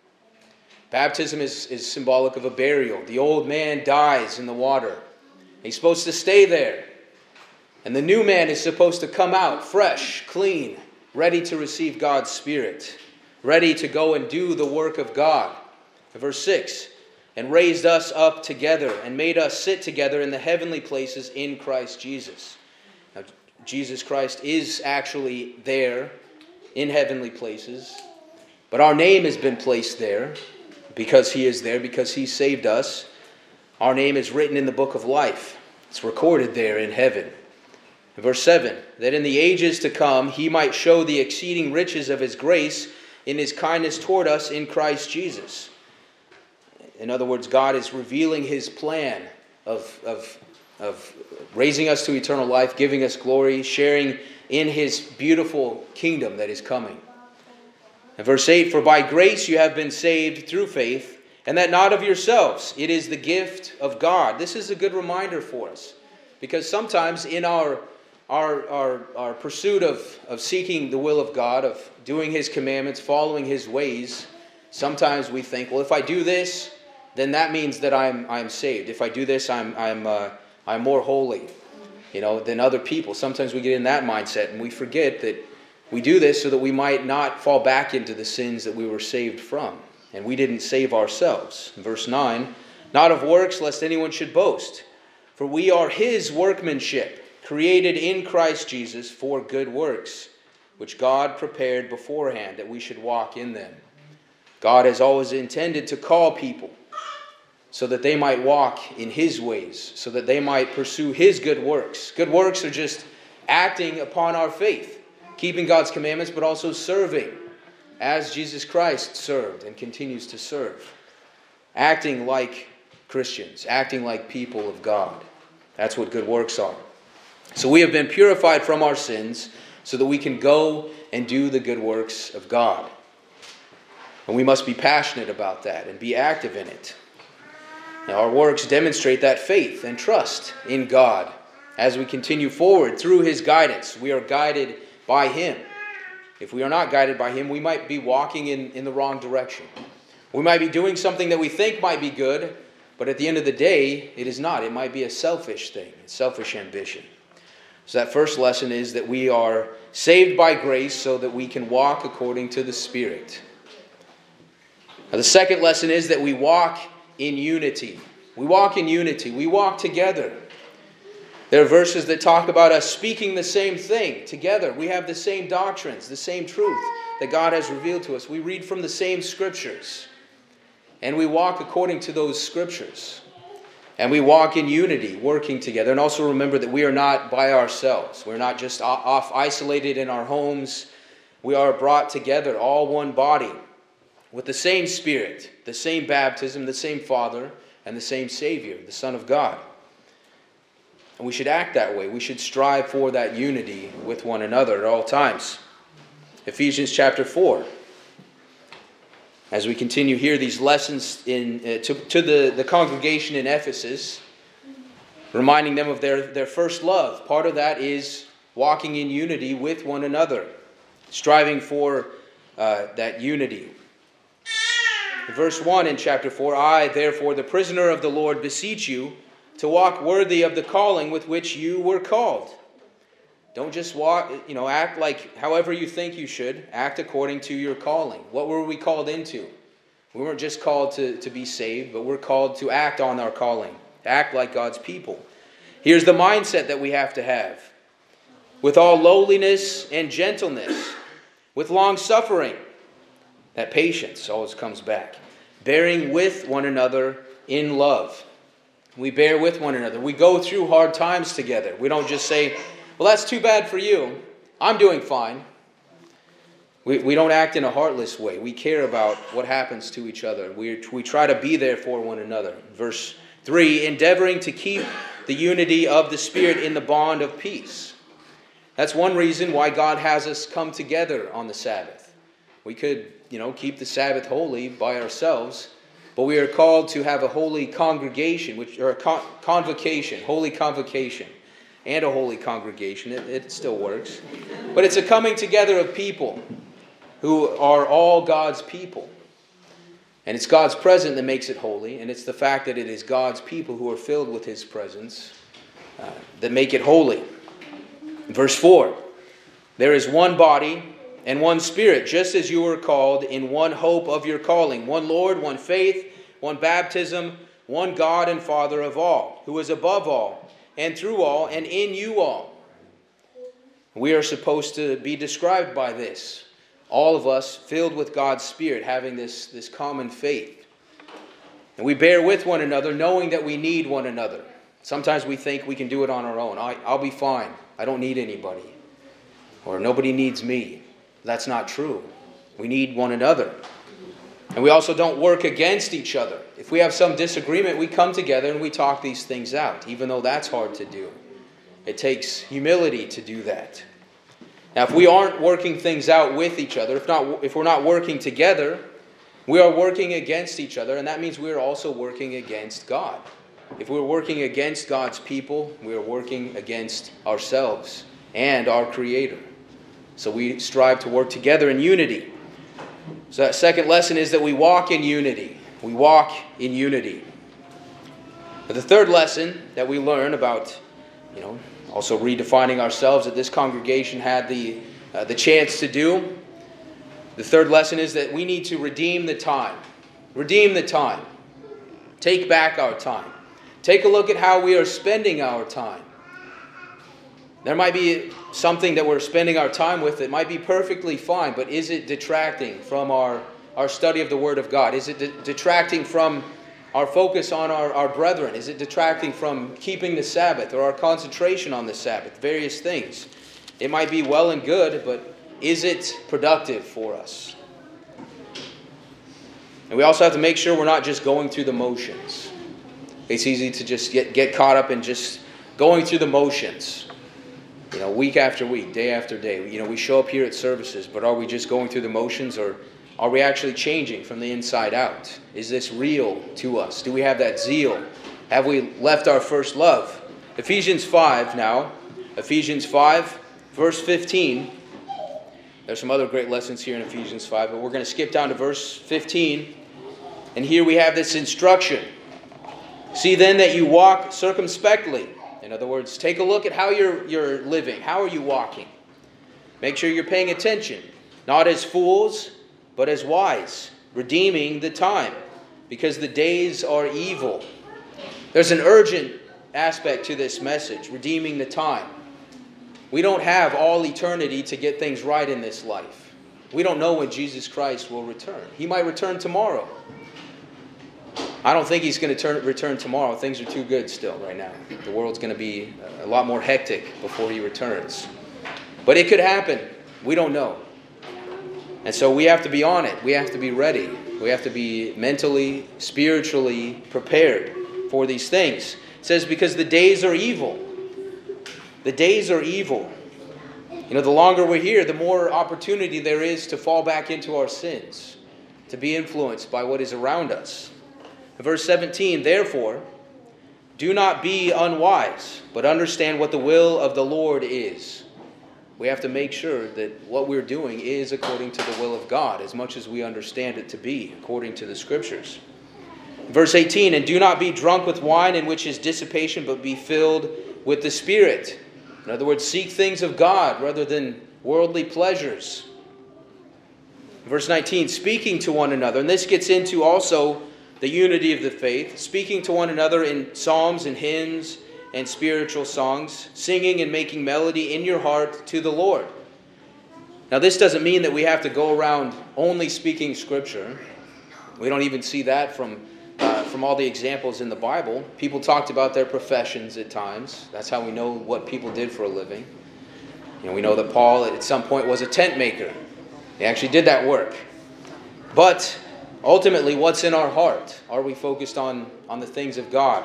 Baptism is, is symbolic of a burial. The old man dies in the water. He's supposed to stay there. And the new man is supposed to come out fresh, clean, ready to receive God's Spirit, ready to go and do the work of God. Verse six, and raised us up together and made us sit together in the heavenly places in Christ Jesus. Now, Jesus Christ is actually there in heavenly places, but our name has been placed there because He is there, because He saved us. Our name is written in the book of life. It's recorded there in heaven. Verse seven, that in the ages to come He might show the exceeding riches of His grace in His kindness toward us in Christ Jesus. In other words, God is revealing His plan of, of, of raising us to eternal life, giving us glory, sharing in His beautiful kingdom that is coming. And verse eight, for by grace you have been saved through faith, and that not of yourselves. It is the gift of God. This is a good reminder for us, because sometimes in our Our, our, our pursuit of, of seeking the will of God, of doing His commandments, following His ways, sometimes we think, well, if I do this, then that means that I'm I'm saved. If I do this, I'm I'm uh, I'm more holy, you know, than other people. Sometimes we get in that mindset, and we forget that we do this so that we might not fall back into the sins that we were saved from. and we didn't save ourselves. Verse nine, not of works, lest anyone should boast. For we are his workmanship, created in Christ Jesus for good works, which God prepared beforehand that we should walk in them. God has always intended to call people so that they might walk in his ways, so that they might pursue his good works. Good works are just acting upon our faith, keeping God's commandments, but also serving as Jesus Christ served and continues to serve. Acting like Christians, acting like people of God. That's what good works are. So we have been purified from our sins so that we can go and do the good works of God. And we must be passionate about that and be active in it. Now, our works demonstrate that faith and trust in God. As we continue forward through his guidance, we are guided by him. If we are not guided by him, we might be walking in, in the wrong direction. We might be doing something that we think might be good, but at the end of the day, it is not. It might be a selfish thing, a selfish ambition. So that first lesson is that we are saved by grace so that we can walk according to the Spirit. Now, the second lesson is that we walk in unity. We walk in unity. We walk together. There are verses that talk about us speaking the same thing together. We have the same doctrines, the same truth that God has revealed to us. We read from the same scriptures. And we walk according to those scriptures. And we walk in unity, working together. And also remember that we are not by ourselves. We're not just off isolated in our homes. We are brought together, all one body, with the same Spirit, the same baptism, the same Father, and the same Savior, the Son of God. And we should act that way. We should strive for that unity with one another at all times. Ephesians chapter four. As we continue here, these lessons in uh, to, to the, the congregation in Ephesus, reminding them of their, their first love. Part of that is walking in unity with one another, striving for uh, that unity. Verse one in chapter four, I, therefore, the prisoner of the Lord, beseech you to walk worthy of the calling with which you were called. Don't just walk, you know, act like however you think you should. Act according to your calling. What were we called into? We weren't just called to, to be saved, but we're called to act on our calling. Act like God's people. Here's the mindset that we have to have. With all lowliness and gentleness, with long suffering, that patience always comes back. Bearing with one another in love. We bear with one another. We go through hard times together. We don't just say, well, that's too bad for you. I'm doing fine. We, we don't act in a heartless way. We care about what happens to each other. We, we try to be there for one another. Verse three, endeavoring to keep the unity of the Spirit in the bond of peace. That's one reason why God has us come together on the Sabbath. We could, you know, keep the Sabbath holy by ourselves, but we are called to have a holy congregation, which or a con- convocation, holy convocation. And a holy congregation. It, it still works. But it's a coming together of people who are all God's people. And it's God's presence that makes it holy. And it's the fact that it is God's people who are filled with his presence uh, that make it holy. Verse four. There is one body and one Spirit, just as you were called in one hope of your calling. One Lord, one faith, one baptism, one God and Father of all, who is above all, and through all, and in you all. We are supposed to be described by this. All of us filled with God's Spirit, having this, this common faith. And we bear with one another, knowing that we need one another. Sometimes we think we can do it on our own. I, I'll be fine. I don't need anybody. Or nobody needs me. That's not true. We need one another. And we also don't work against each other. If we have some disagreement, we come together and we talk these things out, even though that's hard to do. It takes humility to do that. Now, if we aren't working things out with each other, if not, if we're not working together, we are working against each other, and that means we are also working against God. If we're working against God's people, we are working against ourselves and our Creator. So we strive to work together in unity. So that second lesson is that we walk in unity. We walk in unity. But the third lesson that we learn about, you know, also redefining ourselves that this congregation had the uh, the chance to do. The third lesson is that we need to redeem the time. Redeem the time. Take back our time. Take a look at how we are spending our time. There might be something that we're spending our time with that might be perfectly fine, but is it detracting from our, our study of the Word of God? Is it de- detracting from our focus on our, our brethren? Is it detracting from keeping the Sabbath or our concentration on the Sabbath? Various things. It might be well and good, but is it productive for us? And we also have to make sure we're not just going through the motions. It's easy to just get, get caught up in just going through the motions. You know, week after week, day after day. You know, we show up here at services, but are we just going through the motions, or are we actually changing from the inside out? Is this real to us? Do we have that zeal? Have we left our first love? Ephesians five now. Ephesians five, verse fifteen. There's some other great lessons here in Ephesians five, but we're going to skip down to verse fifteen. And here we have this instruction. See then that you walk circumspectly. In other words, take a look at how you're, you're living. How are you walking? Make sure you're paying attention. Not as fools, but as wise, redeeming the time, because the days are evil. There's an urgent aspect to this message, redeeming the time. We don't have all eternity to get things right in this life. We don't know when Jesus Christ will return. He might return tomorrow. I don't think he's going to turn, return tomorrow. Things are too good still right now. The world's going to be a lot more hectic before he returns. But it could happen. We don't know. And so we have to be on it. We have to be ready. We have to be mentally, spiritually prepared for these things. It says, because the days are evil. The days are evil. You know, the longer we're here, the more opportunity there is to fall back into our sins, to be influenced by what is around us. Verse seventeen, therefore, do not be unwise, but understand what the will of the Lord is. We have to make sure that what we're doing is according to the will of God, as much as we understand it to be, according to the Scriptures. Verse eighteen, and do not be drunk with wine, in which is dissipation, but be filled with the Spirit. In other words, seek things of God rather than worldly pleasures. Verse nineteen, speaking to one another. And this gets into also the unity of the faith, speaking to one another in psalms and hymns and spiritual songs, singing and making melody in your heart to the Lord. Now, this doesn't mean that we have to go around only speaking Scripture. We don't even see that from uh, from all the examples in the Bible. People talked about their professions at times. That's how we know what people did for a living. You know, we know that Paul at some point was a tent maker. He actually did that work. But ultimately, what's in our heart? Are we focused on, on the things of God?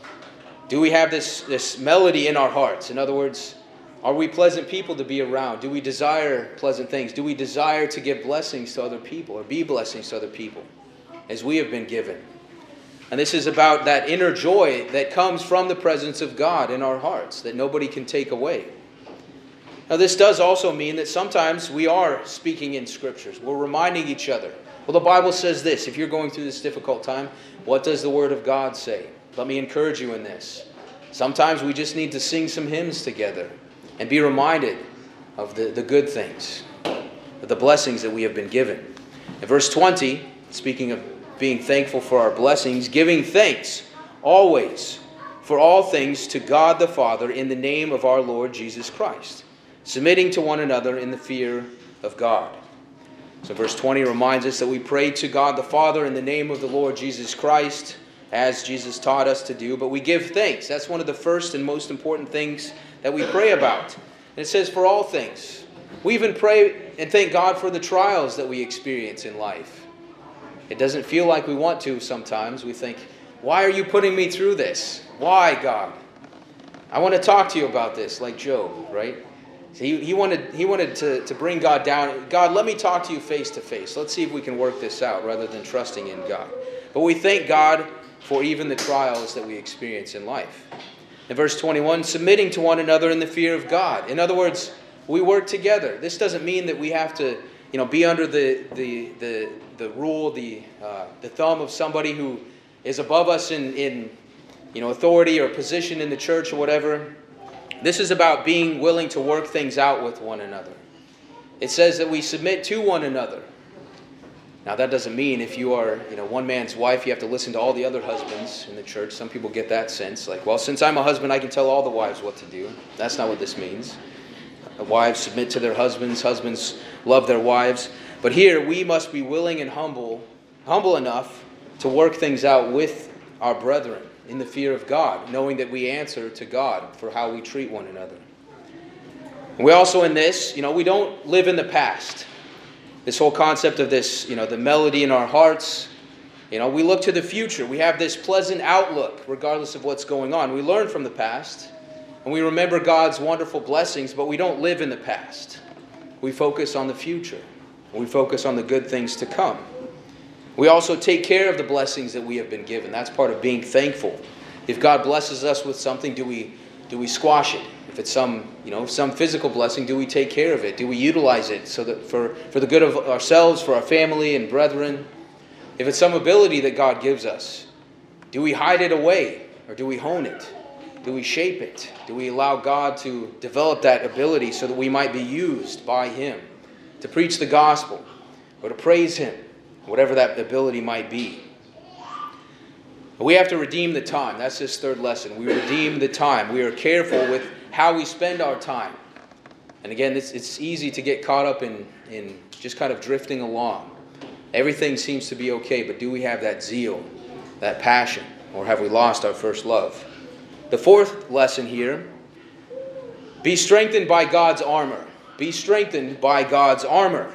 Do we have this, this melody in our hearts? In other words, are we pleasant people to be around? Do we desire pleasant things? Do we desire to give blessings to other people or be blessings to other people as we have been given? And this is about that inner joy that comes from the presence of God in our hearts that nobody can take away. Now, this does also mean that sometimes we are speaking in Scriptures. We're reminding each other. Well, the Bible says this. If you're going through this difficult time, what does the Word of God say? Let me encourage you in this. Sometimes we just need to sing some hymns together and be reminded of the, the good things, of the blessings that we have been given. In verse twenty, speaking of being thankful for our blessings, giving thanks always for all things to God the Father in the name of our Lord Jesus Christ, submitting to one another in the fear of God. So verse twenty reminds us that we pray to God the Father in the name of the Lord Jesus Christ, as Jesus taught us to do, but we give thanks. That's one of the first and most important things that we pray about. And it says for all things. We even pray and thank God for the trials that we experience in life. It doesn't feel like we want to sometimes. We think, why are you putting me through this? Why, God? I want to talk to you about this, like Job, right? He, he wanted, he wanted to, to bring God down. God, let me talk to you face to face. Let's see if we can work this out rather than trusting in God. But we thank God for even the trials that we experience in life. In verse twenty-one, submitting to one another in the fear of God. In other words, we work together. This doesn't mean that we have to, you know, be under the the the, the rule, the uh, the thumb of somebody who is above us in, in you know authority or position in the church or whatever. This is about being willing to work things out with one another. It says that we submit to one another. Now that doesn't mean if you are, you know, one man's wife, you have to listen to all the other husbands in the church. Some people get that sense, like, well, since I'm a husband, I can tell all the wives what to do. That's not what this means. Wives submit to their husbands, husbands love their wives. But here we must be willing and humble, humble enough to work things out with our brethren in the fear of God, knowing that we answer to God for how we treat one another. And we also in this, you know, we don't live in the past. This whole concept of this, you know, the melody in our hearts, you know, we look to the future. We have this pleasant outlook regardless of what's going on. We learn from the past and we remember God's wonderful blessings, but we don't live in the past. We focus on the future. We focus on the good things to come. We also take care of the blessings that we have been given. That's part of being thankful. If God blesses us with something, do we do we squash it? If it's some, you know, some physical blessing, do we take care of it? Do we utilize it so that for, for the good of ourselves, for our family and brethren? If it's some ability that God gives us, do we hide it away or do we hone it? Do we shape it? Do we allow God to develop that ability so that we might be used by Him to preach the gospel or to praise Him, whatever that ability might be? We have to redeem the time. That's this third lesson. We redeem the time. We are careful with how we spend our time. And again, it's, it's easy to get caught up in, in just kind of drifting along. Everything seems to be okay, but do we have that zeal, that passion, or have we lost our first love? The fourth lesson here, be strengthened by God's armor. Be strengthened by God's armor.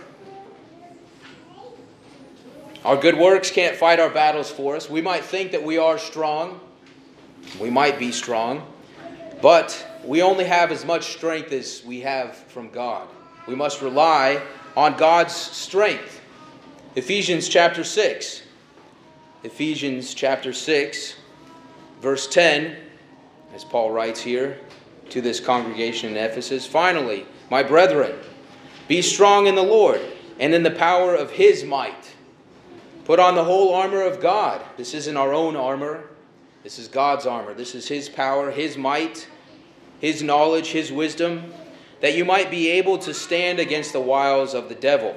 Our good works can't fight our battles for us. We might think that we are strong. We might be strong. But we only have as much strength as we have from God. We must rely on God's strength. Ephesians chapter six. Ephesians chapter six, verse ten, as Paul writes here to this congregation in Ephesus, finally, my brethren, be strong in the Lord and in the power of His might. Put on the whole armor of God. This isn't our own armor. This is God's armor. This is His power, His might, His knowledge, His wisdom, that you might be able to stand against the wiles of the devil.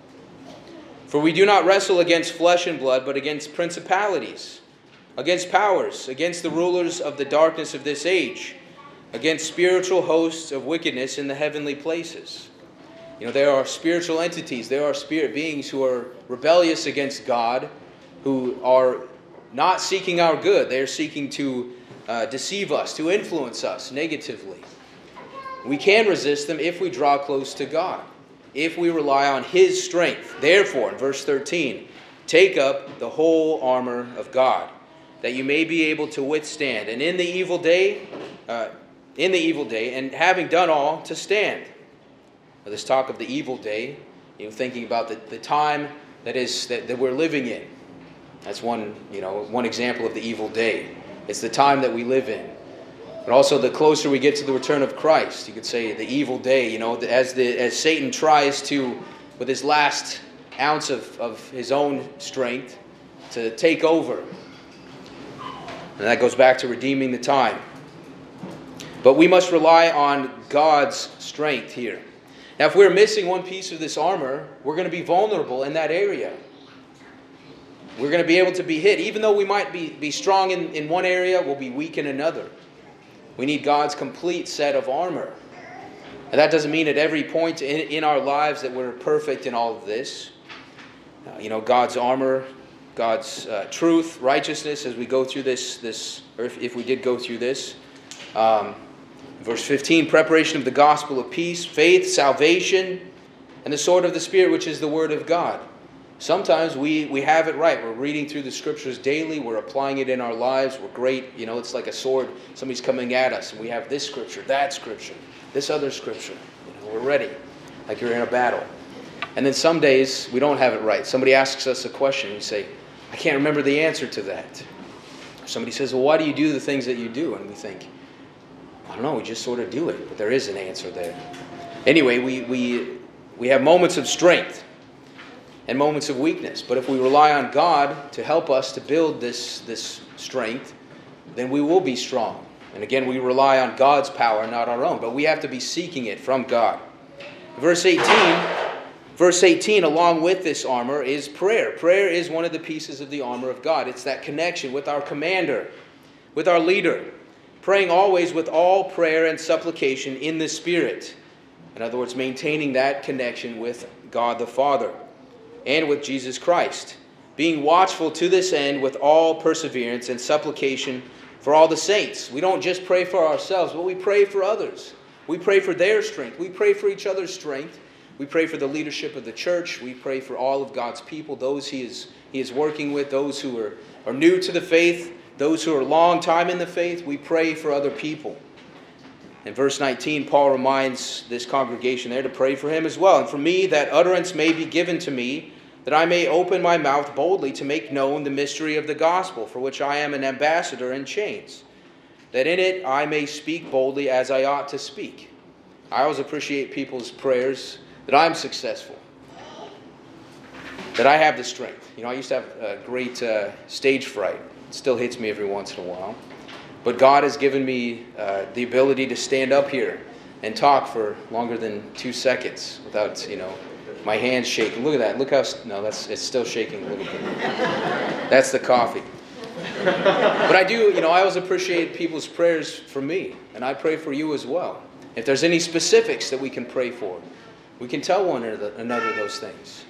For we do not wrestle against flesh and blood, but against principalities, against powers, against the rulers of the darkness of this age, against spiritual hosts of wickedness in the heavenly places. You know, there are spiritual entities, there are spirit beings who are rebellious against God, who are not seeking our good. They are seeking to uh, deceive us, to influence us negatively. We can resist them if we draw close to God, if we rely on His strength. Therefore, in verse thirteen, take up the whole armor of God, that you may be able to withstand. And in the evil day, uh, in the evil day, and having done all, to stand. This talk of the evil day, you know, thinking about the, the time that is that, that we're living in. That's one, you know, one example of the evil day. It's the time that we live in. But also the closer we get to the return of Christ, you could say the evil day, you know, as the as Satan tries to, with his last ounce of, of his own strength, to take over. And that goes back to redeeming the time. But we must rely on God's strength here. Now, if we're missing one piece of this armor, we're going to be vulnerable in that area. We're going to be able to be hit. Even though we might be, be strong in, in one area, we'll be weak in another. We need God's complete set of armor. And that doesn't mean at every point in, in our lives that we're perfect in all of this. Uh, you know, God's armor, God's uh, truth, righteousness, as we go through this, this or if, if we did go through this. Um, Verse fifteen, preparation of the gospel of peace, faith, salvation, and the sword of the Spirit, which is the word of God. Sometimes we, we have it right. We're reading through the scriptures daily. We're applying it in our lives. We're great. You know, it's like a sword. Somebody's coming at us, and we have this scripture, that scripture, this other scripture. You know, we're ready, like you're in a battle. And then some days we don't have it right. Somebody asks us a question, and we say, I can't remember the answer to that. Somebody says, well, why do you do the things that you do? And we think, I don't know, we just sort of do it, but there is an answer there. Anyway, we, we, we have moments of strength and moments of weakness. But if we rely on God to help us to build this, this strength, then we will be strong. And again, we rely on God's power, not our own. But we have to be seeking it from God. Verse eighteen, Verse eighteen, along with this armor, is prayer. Prayer is one of the pieces of the armor of God. It's that connection with our commander, with our leader. Praying always with all prayer and supplication in the Spirit. In other words, maintaining that connection with God the Father and with Jesus Christ. Being watchful to this end with all perseverance and supplication for all the saints. We don't just pray for ourselves, but we pray for others. We pray for their strength. We pray for each other's strength. We pray for the leadership of the church. We pray for all of God's people, those he is, he is working with, those who are, are new to the faith, those who are long time in the faith. We pray for other people. In verse nineteen, Paul reminds this congregation there to pray for him as well. And for me, that utterance may be given to me, that I may open my mouth boldly to make known the mystery of the gospel, for which I am an ambassador in chains, that in it I may speak boldly as I ought to speak. I always appreciate people's prayers that I'm successful, that I have the strength. You know, I used to have a great uh, stage fright. It still hits me every once in a while. But God has given me uh, the ability to stand up here and talk for longer than two seconds without, you know, my hands shaking. Look at that. Look how, no, that's, it's still shaking a little bit. That's the coffee. But I do, you know, I always appreciate people's prayers for me. And I pray for you as well. If there's any specifics that we can pray for, we can tell one another those things.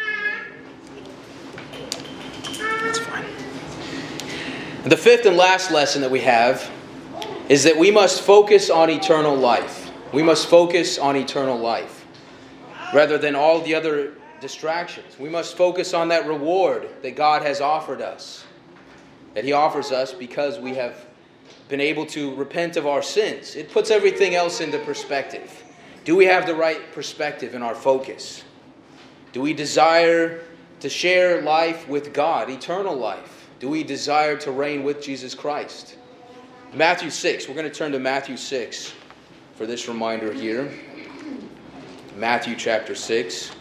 That's fine. The fifth and last lesson that we have is that we must focus on eternal life. We must focus on eternal life rather than all the other distractions. We must focus on that reward that God has offered us, that He offers us because we have been able to repent of our sins. It puts everything else into perspective. Do we have the right perspective in our focus? Do we desire to share life with God, eternal life? Do we desire to reign with Jesus Christ? Matthew six. We're going to turn to Matthew six for this reminder here. Matthew chapter six.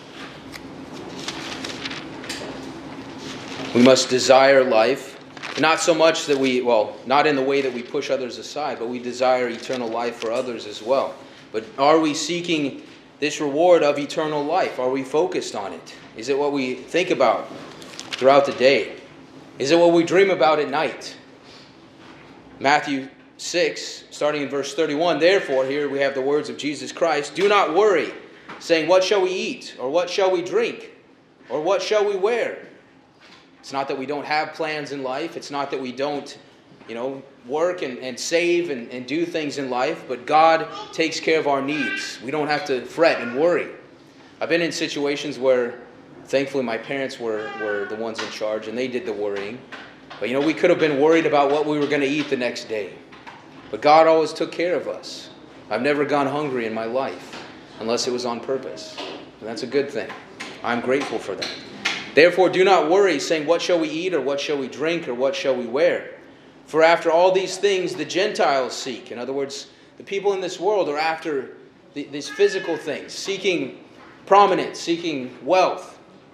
We must desire life. Not so much that we, well, not in the way that we push others aside, but we desire eternal life for others as well. But are we seeking this reward of eternal life? Are we focused on it? Is it what we think about throughout the day? Is it what we dream about at night? Matthew six, starting in verse thirty-one, therefore, here we have the words of Jesus Christ, do not worry, saying, what shall we eat? Or what shall we drink? Or what shall we wear? It's not that we don't have plans in life. It's not that we don't, you know, work and, and save and, and do things in life. But God takes care of our needs. We don't have to fret and worry. I've been in situations where, thankfully, my parents were, were the ones in charge, and they did the worrying. But, you know, we could have been worried about what we were going to eat the next day. But God always took care of us. I've never gone hungry in my life, unless it was on purpose. And that's a good thing. I'm grateful for that. Therefore, do not worry, saying, what shall we eat, or what shall we drink, or what shall we wear? For after all these things the Gentiles seek. In other words, the people in this world are after the, these physical things, seeking prominence, seeking wealth.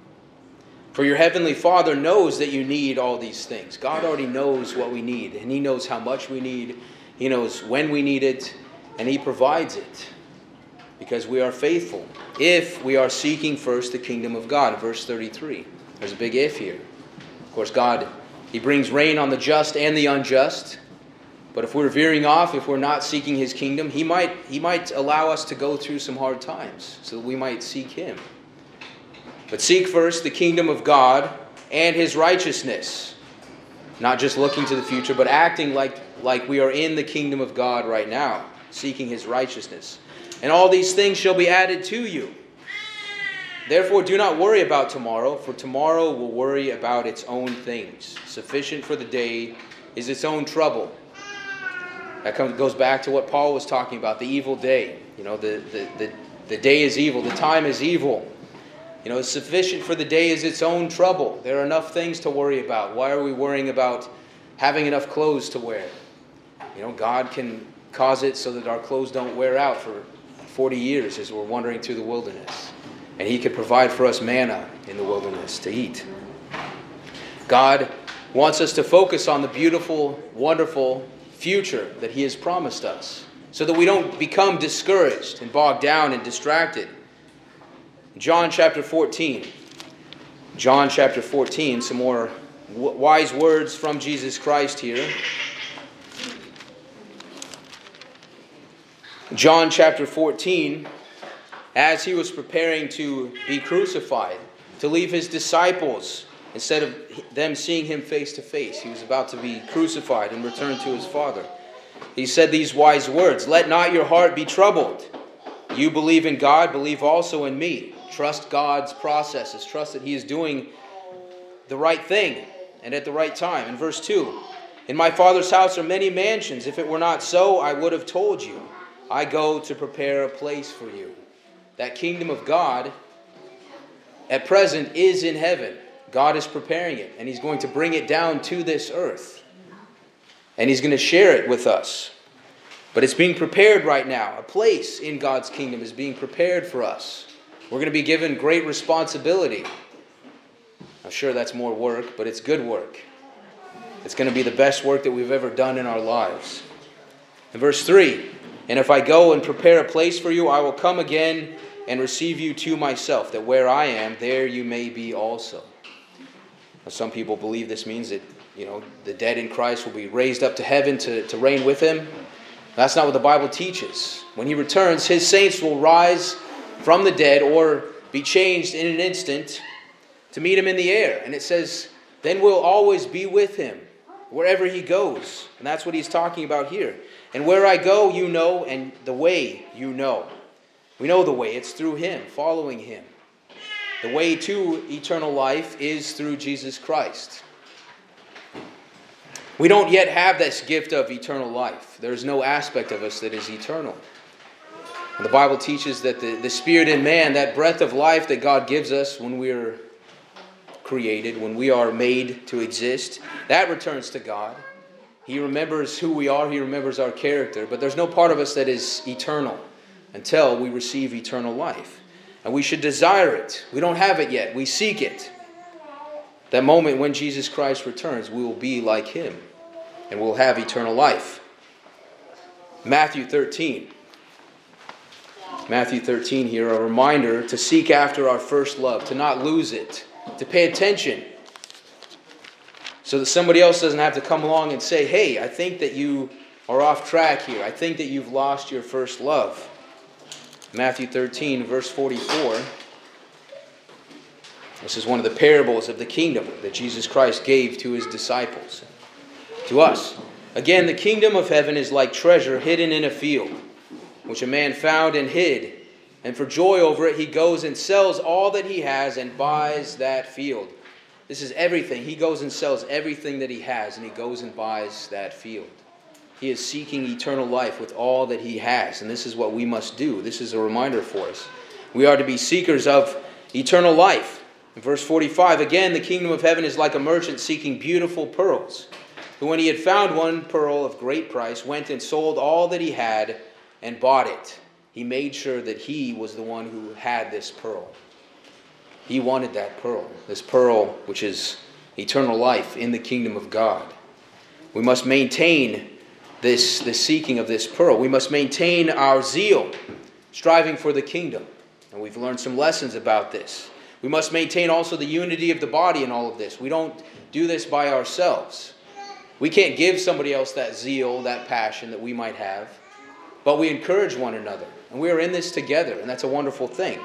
For your heavenly Father knows that you need all these things. God already knows what we need, and He knows how much we need. He knows when we need it, and He provides it. Because we are faithful. If we are seeking first the kingdom of God. Verse thirty-three. There's a big if here. Of course, God, He brings rain on the just and the unjust. But if we're veering off, if we're not seeking His kingdom, He might, He might allow us to go through some hard times so that we might seek Him. But seek first the kingdom of God and His righteousness. Not just looking to the future, but acting like, like we are in the kingdom of God right now. Seeking His righteousness. And all these things shall be added to you. Therefore do not worry about tomorrow, for tomorrow will worry about its own things. Sufficient for the day is its own trouble. That comes, goes back to what Paul was talking about, the evil day. You know, the, the, the, the day is evil, the time is evil. You know, sufficient for the day is its own trouble. There are enough things to worry about. Why are we worrying about having enough clothes to wear? You know, God can cause it so that our clothes don't wear out for forty years as we're wandering through the wilderness. And He could provide for us manna in the wilderness to eat. God wants us to focus on the beautiful, wonderful future that He has promised us, so that we don't become discouraged and bogged down and distracted. John chapter fourteen. John chapter fourteen, some more w- wise words from Jesus Christ here. John chapter fourteen, as he was preparing to be crucified, to leave his disciples, instead of them seeing him face to face, he was about to be crucified and return to his Father. He said these wise words, "Let not your heart be troubled. You believe in God, believe also in me." Trust God's processes. Trust that he is doing the right thing and at the right time. In verse two, "In my Father's house are many mansions. If it were not so, I would have told you. I go to prepare a place for you." That kingdom of God at present is in heaven. God is preparing it, and he's going to bring it down to this earth. And he's going to share it with us. But it's being prepared right now. A place in God's kingdom is being prepared for us. We're going to be given great responsibility. I'm sure that's more work, but it's good work. It's going to be the best work that we've ever done in our lives. In verse three, "And if I go and prepare a place for you, I will come again and receive you to myself, that where I am, there you may be also." Now, some people believe this means that, you know, the dead in Christ will be raised up to heaven to, to reign with him. That's not what the Bible teaches. When he returns, his saints will rise from the dead or be changed in an instant to meet him in the air. And it says, then we'll always be with him wherever he goes. And that's what he's talking about here. "And where I go, you know, and the way you know." We know the way. It's through him, following him. The way to eternal life is through Jesus Christ. We don't yet have this gift of eternal life. There is no aspect of us that is eternal. And the Bible teaches that the, the spirit in man, that breath of life that God gives us when we are created, when we are made to exist, that returns to God. He remembers who we are. He remembers our character. But there's no part of us that is eternal until we receive eternal life. And we should desire it. We don't have it yet. We seek it. That moment when Jesus Christ returns, we will be like him. And we'll have eternal life. Matthew thirteen. Matthew thirteen here, a reminder to seek after our first love, to not lose it, to pay attention, so that somebody else doesn't have to come along and say, "Hey, I think that you are off track here. I think that you've lost your first love." Matthew thirteen, verse forty-four. This is one of the parables of the kingdom that Jesus Christ gave to his disciples, to us. "Again, the kingdom of heaven is like treasure hidden in a field, which a man found and hid. And for joy over it, he goes and sells all that he has and buys that field." This is everything. He goes and sells everything that he has, and he goes and buys that field. He is seeking eternal life with all that he has, and this is what we must do. This is a reminder for us. We are to be seekers of eternal life. In verse forty-five, "Again, the kingdom of heaven is like a merchant seeking beautiful pearls, who when he had found one pearl of great price, went and sold all that he had and bought it." He made sure that he was the one who had this pearl. He wanted that pearl, this pearl which is eternal life in the kingdom of God. We must maintain this, this seeking of this pearl. We must maintain our zeal, striving for the kingdom. And we've learned some lessons about this. We must maintain also the unity of the body in all of this. We don't do this by ourselves. We can't give somebody else that zeal, that passion that we might have. But we encourage one another. And we are in this together. And that's a wonderful thing.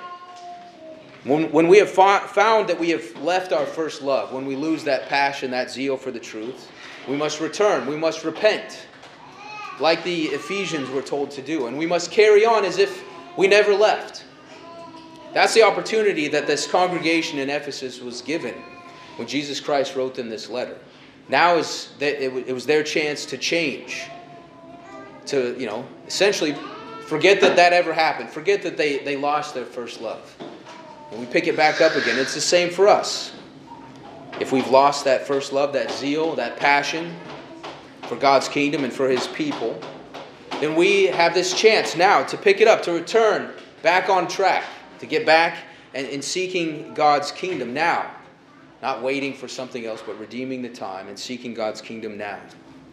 When, when we have fa- found that we have left our first love, when we lose that passion, that zeal for the truth, we must return. We must repent. Like the Ephesians were told to do. And we must carry on as if we never left. That's the opportunity that this congregation in Ephesus was given when Jesus Christ wrote them this letter. Now is that it was their chance to change. To, you know, essentially forget that that ever happened. Forget that they, they lost their first love. And we pick it back up again. It's the same for us. If we've lost that first love, that zeal, that passion for God's kingdom and for his people, then we have this chance now to pick it up, to return back on track, to get back and in seeking God's kingdom now. Not waiting for something else, but redeeming the time and seeking God's kingdom now.